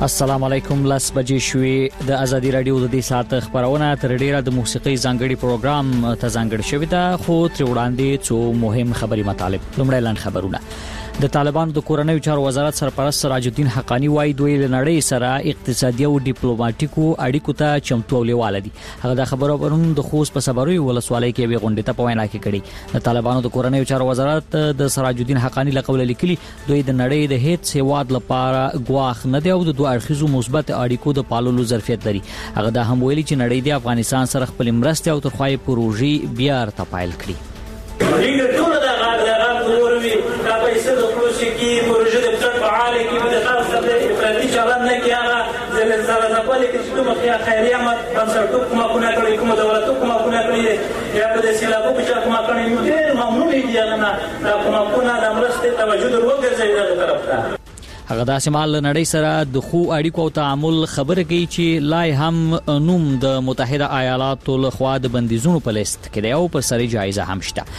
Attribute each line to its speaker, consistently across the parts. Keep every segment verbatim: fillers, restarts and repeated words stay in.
Speaker 1: السلام علیکم. لاس بجې شوې د ازادي رادیو د دې ساعت خبرونه تر ډیره د موسیقي ځانګړي پروګرام ته ځانګړي شوی دا خو تر وړاندې څو مهم خبري مطالب. لومړی لاند خبرونه. د طالبانو د کورنیو چارو وزارت سرپرست سراج الدین حقانی وايي دوی له نړۍ سره اقتصادي او ډیپلوماټیکو اړیکو ته چمتو او لیواله دي. هغه د خبرو پرون د خوست په صبروي ولسوالۍ کې وی غونډه ته په وینا کې کړي. د طالبانو د کورنیو چارو وزارت د سراج الدین حقانی له قول لیکلي دوی د نړۍ د هیڅ هیواد لپاره غواخ نه دی او د دوه اړخیزو مثبت اړیکو د پاللو ظرفیت لري. هغه دا هم ویلي چې نړۍ د افغانستان سره خپل مرستې او ترخوای پروژې بیا ارتپایل کړي.
Speaker 2: دا پیسې د پروژې کې پروژې د څټ فعال کې د خاص د افراطي چلن نه کیږي زلزلہ نه پلي کې کومه خیریه خیریه بنسټ کومه کومه کړی کومه دولت کومه کومه کړی یا په سیلابو کې کومه کړی نو ډېر ممنون دي نه دا کومه کومه د مرستې توجه وکړي دغه طرف ته.
Speaker 1: هغه د شمال نړۍ سره د خو اړیکو او تعامل خبره کوي چې لای هم نوم د متحده ایالاتو له خوا د بندیزونو په لیست کې دی او پر سري جایزه هم شته.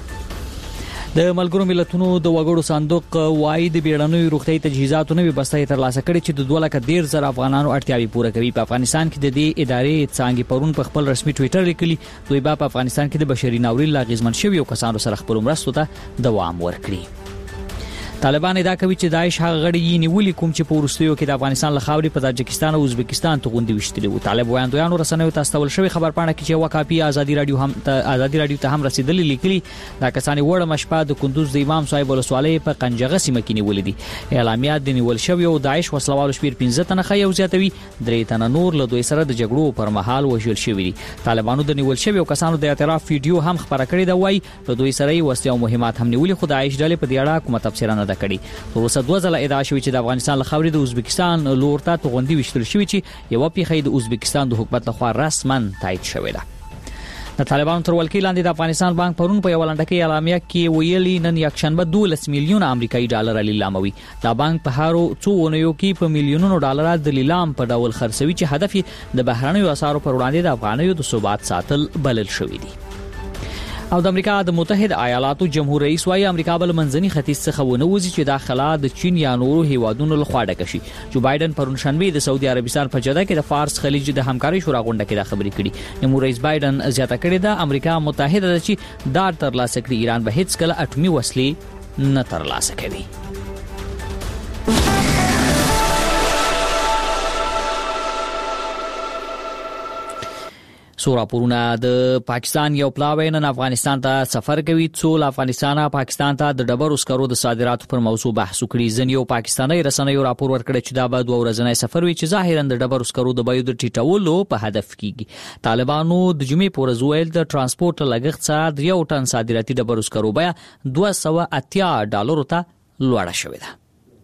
Speaker 1: د ملګرو ملتونو د وګړو صندوق وايي د بیړنیو روغتي تجهیزاتو نوې بستې ترلاسه کړې چې د دوه لک ډیر زر افغانانو اړتیاوي پوره کوي. په افغانستان کې د دې ادارې څنګه پرون په خپل رسمي ټوئیټر لیکلي دوی په افغانستان کې د بشري ناورین لاغزمن شوی او کسانو سره خپل مرستو ته دوام ورکړي. طالبان ادعا کوي چې داعش هغه غړي یې نیولي کوم چې په وروستیو کې د افغانستان له خاورې په تاجکستان او ازبکستان ته غونډې وشتلې وو. طالب وایندویانو رسنیو ته استول شوی خبر پاڼه کې چې یو کاپی ازادي رادیو هم ته ازادي رادیو ته هم رسیدلی لیکلي دا کسان وړه مشپا د کندوز د امام صاحب ولسوالۍ په قنجغه سیمه کې نیولې دي. اعلامیات د نیول شوی او داعش وسلوالو شمیر پنځه تنه خي او زیاتوي درې تنه نور له دوی سره د جګړو پر مهال وژل شوی دي. طالبانو د نیول شوی او کسانو د اعتراف ویډیو هم خبره کړې دا وایي له دوی سره یې وسلې او مهمات هم نیولې خو داعش ډلې په دې اړه کومه تفسیر نه ده کړې. وروسته دوه ځله ادعا شوې چې د افغانستان له خاورې د ازبکستان لور ته توغندي وشتل شوې چې یو پیښه د ازبکستان د حکومت لخوا رسما تایید شوې ده. د طالبانو تر ولکې لاندې د افغانستان بانک پرون په یو لنډکي اعلامیه کې ویلي نن یکشنبه دولس میلیون امریکایي ډالر لیلاموي. دا بانک په هارو څو ونیو کې په میلیونونو ډالر د لیلام په ډول خرڅوي چې هدف یې د بهرنیو اسعارو پر وړاندې د افغانیو د ثبات ساتل بلل شوی دی. او د امریکا د متحده ایالاتو جمهور رئیس وايي امریکا بل منځني ختیځ څخه ونه وځي چې داخله د چین یا نورو هیوادونو لخوا ډکه شي. جو بایدن پرون شنبه د سعودي عربستان په جده کې د فارس خلیج د همکاري شورا غونډه کې د خبرې کړي. جمهور رئیس بایدن زیاته کړې ده امریکا متحده ده چې دا ترلاسه کړي ایران به هیڅ کله اټومي وسلې نه ترلاسه کوي. سو راپورونه د پاکستان یو پلاوی نن افغانستان ته سفر کوي. څو له افغانستانه پاکستان ته د ډبرو سکرو د صادراتو پر موضوع بحث وکړي. ځینې پاکستاني رسنیو راپور ورکړی چې دا به دوه ورځنی سفر وي چې ظاهرا د ډبرو سکرو د بیو د ټیټولو په هدف کیږي. طالبانو د جمعې په ورځ ویل د ترانسپورت لګښت څخه د یو ټن صادراتي ډبرو سکرو بیا دوه سوه اتیا ډالرو ته لوړه شوې ده.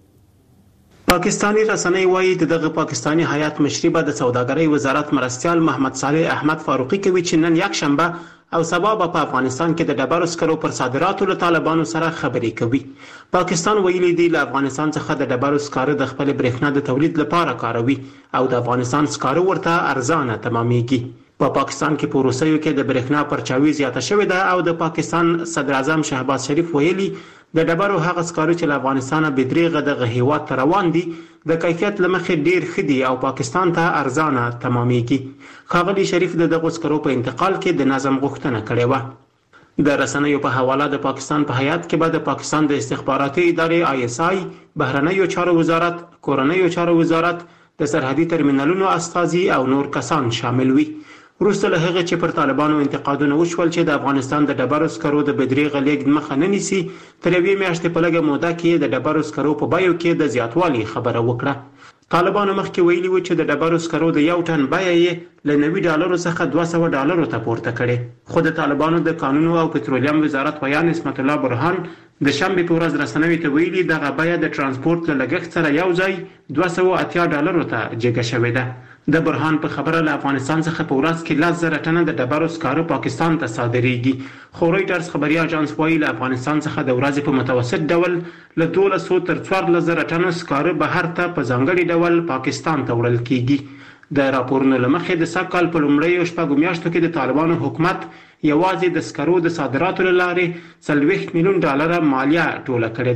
Speaker 3: پاکستانی رسنۍ وايي دغه پاکستانی هیات مشري به د سوداګرۍ وزارت مرستيال محمد صالح احمد فاروقي کوي چې نن یک شنبه او سبا په افغانستان کې د ډبرو سکرو پر صادراتو له طالبانو سره خبرې کوي. پاکستان ویلي دی له افغانستان څخه د ډبرو سکرو د خپل برېښنا د تولید لپاره کاروي او د افغانستان سکرو ورته ارزانه تمامېږي. په پا پاکستان کې په روسیو کې د برېښنا پرچاوي زیاته شوې ده او د پاکستان صدر اعظم شهباز شریف ویلي د ډبرو هغه سکرو چې له افغانستانه بدریغه دغه هیواد ته روان دي د کیفیت لمخې ډیر ښه دي او پاکستان ته ارزانه تمامېږي. ښاغلي شریف د دغه سکرو په انتقال کې د نظم غوښتنه کړې وه. د رسنیو په حواله د پاکستان په هیات کې به د پاکستان د استخباراتي ادارې آی اس آی، بهرنیو چارو وزارت، کورنیو چارو وزارت، د سرحدي ترمینالونو استازي او نور کسان شامل وي. وروسته له هغه چې پر طالبانو انتقادونه وشول چې د افغانستان د ډبرو سکرو د بدریغه لیږد مخه نه نیسي، تر یوې میاشتې په لږه موده کې د ډبرو سکرو په بیو کې د زیاتوالي خبره وکړه. طالبانو مخکې ویلي و چې د ډبرو سکرو د یو ټن بیه یې له نوي ډالرو څخه دوه سوه ډالرو ته پورته کړې. خو د طالبانو د کانونو او پټرولیم وزارت ویان اسمت الله برهان د شنبې په ورځ رسنیو ته ویلي دغه بیه د ترانسپورت له لګښت سره یو ځای دوه سوه اتیا ډالرو ته جګه شوې ده. د برهان په خبره له افغانستان څخه په ورځ کې لس زره ټنه د ډبرو سکرو پاکستان ته صادریږي. خو رویټرز خبري اژانس وايي له افغانستان څخه د ورځې په متوسط ډول له دولس سوه تر څوارلس زره ټنه سکرو بهر ته په ځانګړي ډول پاکستان ته وړل کیږي. د راپورونو له مخې د سږ کال په لومړیو شپږو میاشتو کې د طالبانو حکومت یوازې د سکرو د صادراتو له لارې څلوېښت میلیون ډالره مالیه ټوله کړې ده.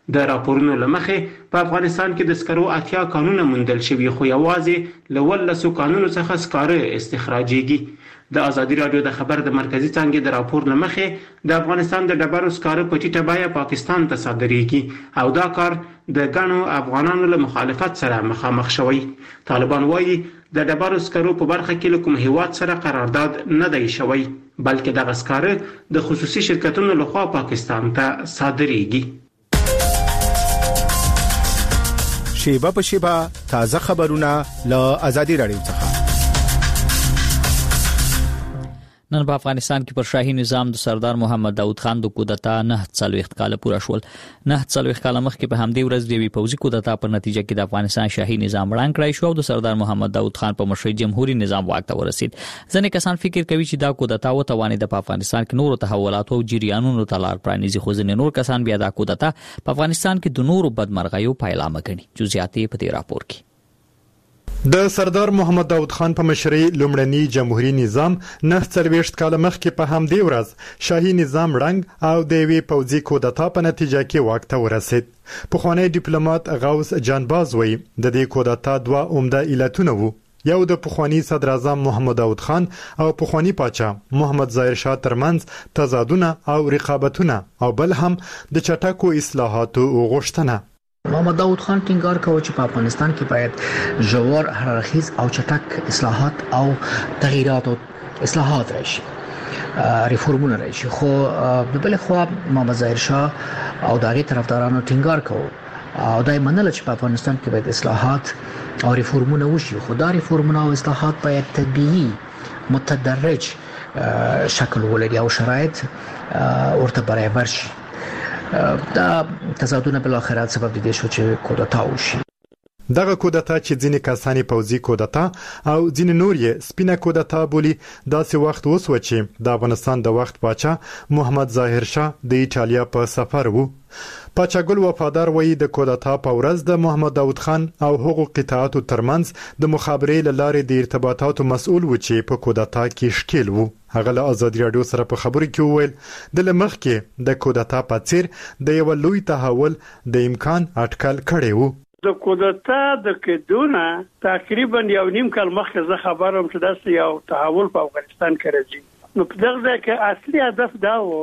Speaker 3: د راپورونو لمخې په افغانستان کې د سکرو اتیا کانونه موندل شوي خو یوازې له ولسو کانونو څخه سکاره استخراجېږي. د ازادي راډیو د خبر د مرکزی څانګې د راپور لمخې د افغانستان د ډبرو سکاره په ټیټه بیه پاکستان ته صادریږي او دا کار د ګڼو افغانانو له مخالفت سره مخامخ شوی. طالبان وایي د ډبرو سکرو په برخه کې له کوم هیواد سره قرارداد نه دی شوی بلکې دغه سکاره د خصوصي شرکتونو لخوا پاکستان ته صادریږي.
Speaker 4: شیبه په شیبه تازه خبرونه له ازادي راډیو څخه.
Speaker 1: نن په افغانستان کې پر شاهي نظام د سردار محمد داود خان د کودتا نه څلوېښت کال پوره شول. نه څلوېښت کال مخکې په همدې ورځ د یوې پوځي کودتا په نتیجه کې د افغانستان شاهي نظام ړنګ کړای شو او د سردار محمد داود خان په مشرۍ جمهوریت نظام واک ته ورسید. ځینې کسان فکر کوي چې دا کودتا وتوانېده په افغانستان کې نورو تحولاتو او جریانونو ته لار پرانیزي، خو ځینې نور کسان بیا دا کودتا په افغانستان کې د نورو بدمرغیو پیلامه ګڼي. جزئیات په دې راپور کې.
Speaker 5: د سردار محمد داود خان په مشرۍ لومړنی جمهوریت نظام نه څلوېښت کال مخکې په همدې ورځ شاهي نظام ړنګ او د یوې پوځي کودتا په نتیجه کې واک ته ورسید. پخوانی ډیپلوماټ غوث جانباز وایي د دې کودتا دوه عمده علتونه وو. یو د پخوانی صدر اعظم محمد داود خان او پخوانی پاچا محمد ظاهر شاه ترمنځ تضادونه او رقابتونه او بل هم د چټکو اصلاحاتو غوښتنه.
Speaker 6: محمد داود خان ټینګار کاوه چې په افغانستان کې باید ژور هررخیز او چټک اصلاحات او تغییرات او اصلاحات راشي، ریفورمونه راشي. خو په بل خوا محمد ظاهر شاه او دغه طرفدارانو ټینګار کاوه او دای منل چې په افغانستان کې باید اصلاحات او ریفورمونه وشي، خو دا ریفورمونه او اصلاحات باید تدریجي متدرج شکل ولري او شرایط ورته برابر شي. دا تضادونه بل اخرات سبب دي شو چې کودتا وشي.
Speaker 5: دغه کودتا چې ځینې کسانی پوځي کودتا او ځینې نور یې سپینه کودتا بولی داسې وخت وسو چې د افغانستان د وخت پاچا محمد ظاهر شاه د ایټالیا په سفر وو. پاچا ګل وفادار وایي د کودتا په ورځ د محمد داود خان او هغو قطاعاتو ترمنځ د مخابرې له لارې د ارتباطاتو مسؤل و چې په کودتا کې شکیل وو. هغه له ازادي راډیو سره په خبرو کې وویل د لمخ کې د کودتا په څیر د یو لوی تحول د امکان اټکل کړی وو.
Speaker 7: د کودتا د کېدونه تقریبا یو نیم کال مخکې زه خبروم چې داسې یو تحول په افغانستان کې راځي. نو په دغه ځای کې اصلي هدف دا و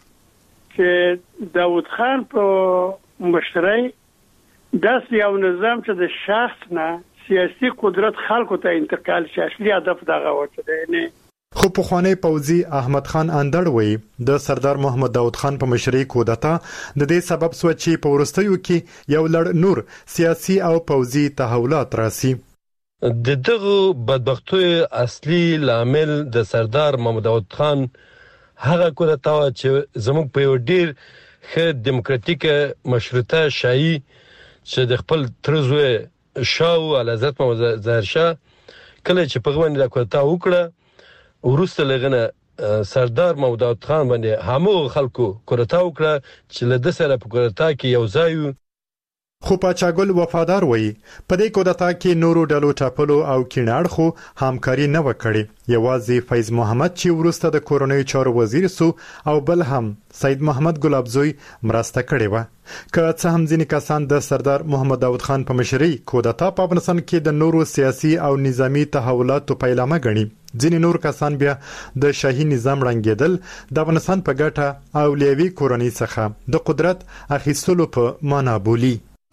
Speaker 7: چې داود خان په مشرۍ داسې یو نظام چې د شخص نه سیاسي قدرت خلکو ته انتقال شي. اصلي هدف دغه و چې نه
Speaker 5: خو پخوانی پوځي احمد خان اندړ وایي د سردار محمد داود خان په مشرۍ کودتا د دې سبب سو چې په ورستیو کې یو لړ نور سیاسي او پوځي تحولات راسي.
Speaker 8: د دغه بدبختۍ اصلي لامل د سردار محمد داود خان هغه کودتا چې زموږ په یو ډیر ښه دیموکراتیک مشروطه شاهي چې د خپل ترزوی شاو علازت محمد ظاهر شاه کله چې په غوښنه د کودتا وکړه ورسته لغنه سردار محمد داود خان باندې همو خلکو کودتا وکړه چې له د سره په کودتا کې یو ځای.
Speaker 5: خو پاچا ګل وفادار وایي په دې کودتا کې نورو ډلو ټاپلو او کیناړ خو همکاري نه وکړي. یوازې فیض محمد چې ورسته د کورونی چارو وزیر سو او بل هم سید محمد ګلابزوی مرسته کړې و. که څه هم ځینې کسان د سردار محمد داود خان په مشرۍ کودتا په افغانستان کې د نورو سیاسي او نظامی تحولاتو پیلامه ګڼي، ځینې نور کسان بیا د شاهي نظام ړنګېدل د افغانستان په ګټه او لیوي کورنۍ څخه د قدرت اخیستلو په معنا بولي.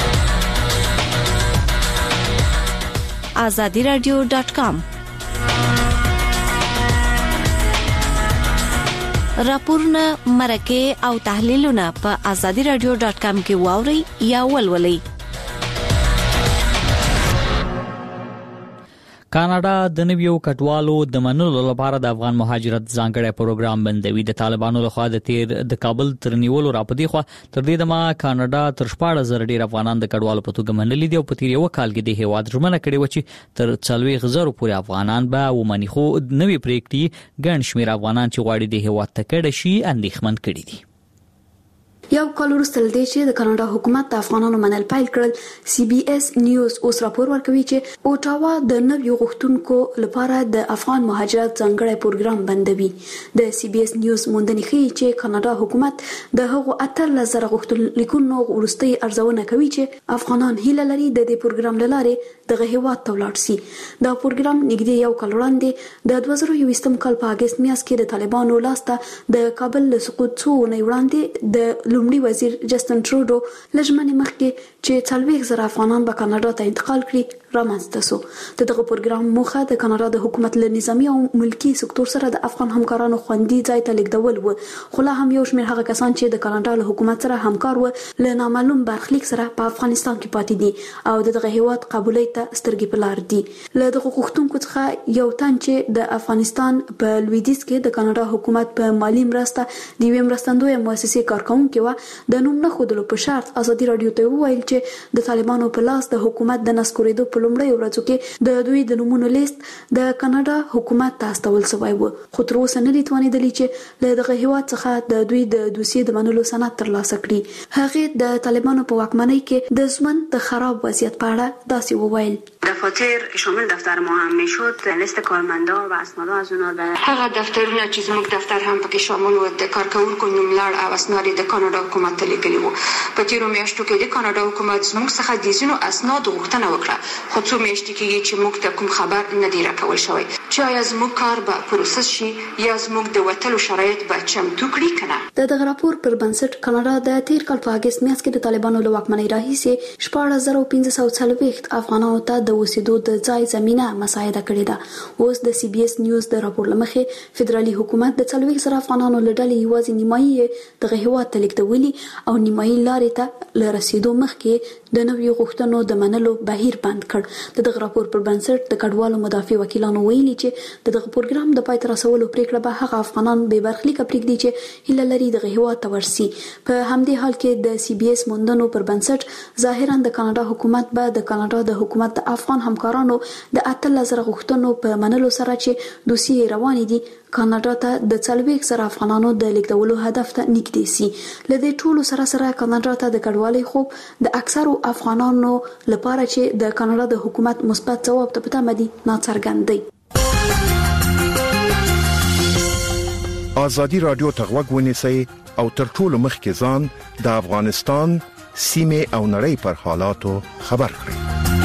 Speaker 9: azadi radio dot com راپورونه مرکه او تحلیلونه په azadi radio dot com کې واوري یا ولولئ.
Speaker 1: کاناډا د نویو کډوالو د منلو لپاره د افغان مهاجرت ځانګړی پروګرام بندوي. د طالبانو لخوا د تیر د کابل تر نیولو راپدې خو تر دې دمه کاناډا تر شپږ زره ډیر افغانان د کډوالو په توګه منلي دي او په تیر یو کال کې د هیواد ژمنه کړې و چې تر څلوېښت زره پورې افغانان به ومني، خو نوې پریکړې ګڼ شمېر افغانان چې غواړي د هیواد ته کډه شي اندېښمن کړي دي.
Speaker 10: یو کال وروسته لدې چې د کاناډا حکومت د افغانانو منل پیل کړل، سی بي اس نیوز اوس راپور ورکوي چې اوټاوا د نویو غوښتونکو لپاره د افغان مهاجرت ځانګړی پروګرام بندوي. د سی بي اس نیوز موندنې ښیي چې کاناډا حکومت د هغو اتلس زره غوښتونلیکونو وروستۍ ارزونه کوي چې افغانان هیله لري د دې پروګرام له لارې دغه هیواد ته ولاړ شي. دا پروګرام نږدې یو کال وړاندې د دوه زره یوویشتم کال په اګست میاشت کې د طالبانو لاسته د کابل له سقوط څو اونۍ وړاندې د لومړي وزیر جسټن ټروډو لږمنې مخکې چې څلوېښت زره افغانان به کاناډا ته انتقال کړي رامنځته سو. د دغه پروګرام موخه د کاناډا د حکومت له نظامی او ملکی سکتور سره د افغان همکارانو خوندي ځای ته لیږدول و، خو لا هم یو شمېر هغه کسان چې د کاناډا له حکومت سره همکار و له نامعلوم برخلیک سره په افغانستان کې پاتې دي او د دغه هیواد قبولۍ ته سترګې په لار دي. له دغه غوښتونکو څخه یو تن چې د افغانستان په لویدیځ کې د کاناډا حکومت په مالی مرسته د یوې مرستندویه مؤسسې کارکونکې وه، د نوم نه ښودلو په شرط ازادي راډیو ته وویل چې د طالبانو په لاس د حکومت د نسکورېدو په لومړیو ورځو کې د دوی د نومونو لیست د کاناډا حکومت ته استول شوی و، خو تر اوسه نه دي توانېدلي چې له دغه هیواد څخه د دوی د دوسیې د منلو سند ترلاسه کړي. هغې د طالبانو په واکمنۍ کې د ژوند د خراب وضعیت په اړه داسې وویل:
Speaker 11: دفاتر شامل دفتر ما هم میشد، لیست کارمندا و اسناد از اونها به
Speaker 12: هغه دفترونه چې زموږ دفتر هم پکې شامل و د کارکونکو نوملړ او اسناد د کاناډا حکومت ته لیکلي وو. په تیرو میاشتو کې د کاناډا حکومت زموږ څخه د ځینو اسناد غوښتنه وکړه، خو څو میاشتې کېږي چې موږ ته کوم خبر نه دی راکول شوی چې آیا زموږ کار به پروسس شي یا زموږ د وتلو شرایط به چمتو کړي که نه.
Speaker 10: د دغه راپور پر بنسټ کاناډا د تیر کال په اګست میاشت کې د طالبانو له واکمنۍ راهیسې شپاړس زره پنځه سوه څلوېښت افغانانو ته د اوسېدو د ځای زمینه مساعده کړې ده. اوس د سی بي اس نیوز د راپور له مخې فدرالي حکومت د څلوېښت زره افغانانو له ډلې یوازې نیمایي دغه هیواد ته لیږدولي او نیمایي لارې ته له رسېدو مخکې د نویو غوښتنو د منلو بهیر بند کړ. د دغه راپور پر بنسټ د کډوالو مدافع وکیلانو ویلي چې د دغه پروګرام د پای ته رسولو پریکړه به هغه افغانان بې برخلیکه پرېږدي چې هیله لري دغه هیواد ته ورسي. په همدې حال کې د سی بي اس موندنو پر بنسټ ظاهرا د کاناډا حکومت به د کاناډا د حکومت د افغان همکارانو د اتلس زره غوښتنو په منلو سره چې دوسیې روانې دي کاناډا ته د څلوېښت زره افغانانو د لیږدولو هدف ته نږدې سي. له دې ټولو سره سره کاناډا ته د کډوالۍ خوب د اکثرو افغانانو لپاره چې د کاناډا د حکومت مثبت ځواب ته په تمه دي ناڅرګند دی.
Speaker 4: ازادي راډیو ته غوږ ونیسئ او تر ټولو مخکې ځان د افغانستان سیمه او نړۍ پر حالاتو خبر کړئ.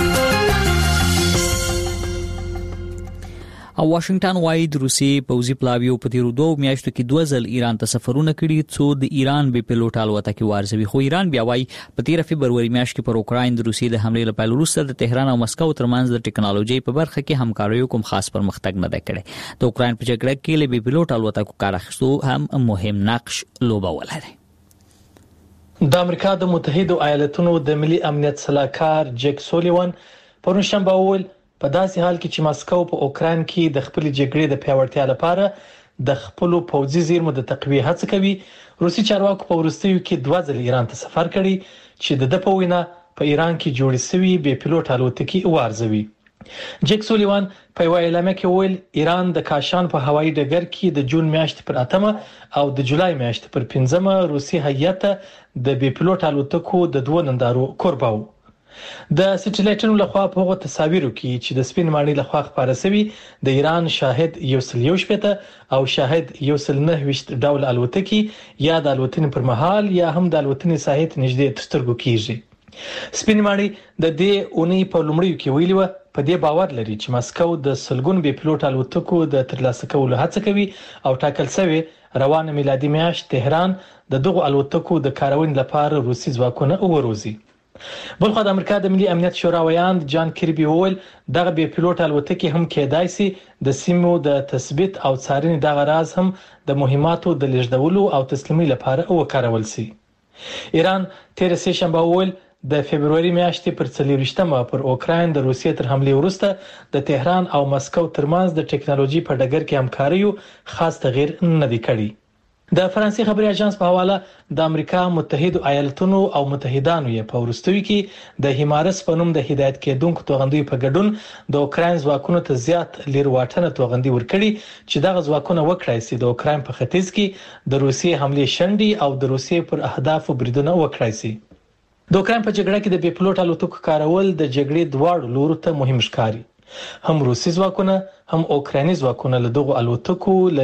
Speaker 1: او واشنگټن وايي د روسي پوځي پلاویو په تیرو دوه میاشتو کې دوه ځل ایران ته سفرونه کړي څو د ایران به پیلوټ الوتکې وارزوي، خو ایران بیا وايي په تیر فبرवरी میاشت کې پر اوکراین د روسي د حملې لپاره وروسته د تهران او مسکو ترمنځ د ټکنالوژي په برخه کې همکاري کوم خاص پرمختګ نه دی کړی. د اوکراین په جګړه کې له پیلوټ الوتکو کار اخیستو هم مهم نقش لوبولی دی.
Speaker 13: د امریکا د متحده ایالاتونو د ملي امنیت سلاکار جک سولیوان پرون شنبه وویل په داسې حال کې چې ماسکو په اوکراین کې د خپل جګړې د پیاوړتیا لپاره د خپل پوځي زیرمو د تقویه هڅه کوي، روسي چارواکو په وروستیو کې دوه ځل ایران ته سفر کړی چې د د په وینا په ایران کې جوړې شوی بې پیلوټ الوتکې وارزوي. جک سولیوان په یو اعلامیه کې ویل ایران د کاشان په هوایي ډګر کې د جون میاشتې پر اتمه او د جولای میاشتې پر پنځمه روسي هیات د بې پیلوټ الوتکو د دوه نندارو کوربه و. د سټلایټونو لخوا په هغه تصاویرو کې چې د سپین ماڼۍ لخوا خبره شوی د ایران شاهد یو سل یو شپته او شاهد یو سل نه وشت ډول الوتکې یا د الوتنې پر مهال یا هم د الوتنې ساحې ته نږدې تسترګو کیږي. سپین ماڼۍ د دې اونۍ په لومړیو کې ویلي و په دې باور لري چې ماسکو د سلګون بې پیلوټ الوتکو د ترلاسه کولو هڅه کوي او ټاکل شوی روانه میلادي میاشت تهران د دغه الوتکو د کارونې لپاره روسي ځواکونه وروزي. بلخو د امریکا د ملي امنیت شورا ویاند جان کیربي وویل دغه بې پیلوټ الوتکې هم کېدای شي د سیمو د تثبیت او څارنې دغه راز هم د مهماتو د لیږدولو او تسلیمي لپاره وکارول شي. ایران تیر سه شنبه وویل د فبرवरी میاشتې پر څلورویشتمه پر اوکراین د روسیې تر حملې وروسته د تهران او مسکو ترمنځ د ټکنالوژي په ډګر کې همکاري خاص تغییر نه دی کړی. د فرانسې خبري اژانس په حواله د امریکا متحده ایالاتونو او متحدانو یې په وروستیو کې د هیمارس په نوم د هدایت کېدونکو توغندیو په ګډون د اوکراین ځواکونو ته زیات لیر واټنه توغندي ورکړي چې دغه ځواکونه وکړای شي د اوکراین په ختیځ کې د روسیې حمله شنډي او د روسیې پر اهدافو بریدونه وکړای شي. د اوکراین په جګړه کې د بي پلوټ الوتکو کارول د جګړې دواړو لورو ته مهم ښکاري. هم روسي ځواکونه هم اوکرایني ځواکونه له دغو الوتکو